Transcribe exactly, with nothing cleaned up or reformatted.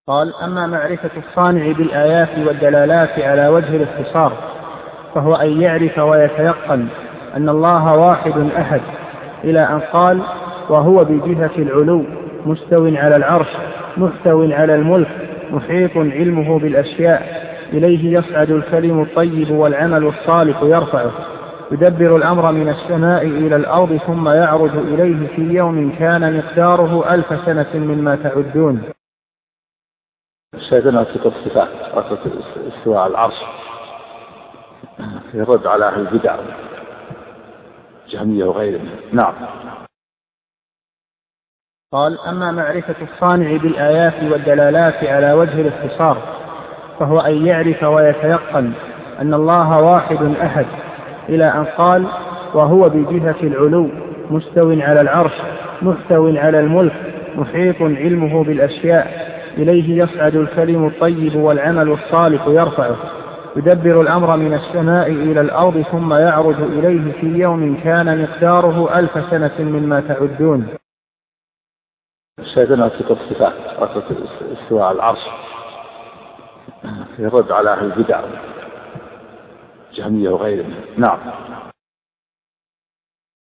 قال: أما معرفة الصانع بالآيات والدلالات على وجه الاختصار فهو أن يعرف ويتيقن أن الله واحد أحد، إلى أن قال: وهو بجهة العلو مستو على العرش محتو على الملك محيط علمه بالأشياء إليه يصعد الكلم الطيب والعمل الصالح يرفعه، يدبر الأمر من السماء إلى الأرض ثم يعرج إليه في يوم كان مقداره ألف سنة مما تعدون. سيدنا في الصفات استواء على العرش يرد على أهل البدع جهمية وغيرهم. نعم. قال: أما معرفة الصانع بالآيات والدلالات على وجه الاختصار فهو أن يعرف ويتيقن أن الله واحد أحد، إلى أن قال: وهو بجهة العلو مستو على العرش محتو على الملك محيط علمه بالأشياء إليه يصعد الكلم الطيب والعمل الصالح يرفعه، يدبر الأمر من السماء إلى الأرض ثم يعرج إليه في يوم كان مقداره ألف سنة مما تعدون. سيدنا في الصفات استواء على العرش يرد على أهل البدع جهمية وغيرهم. نعم.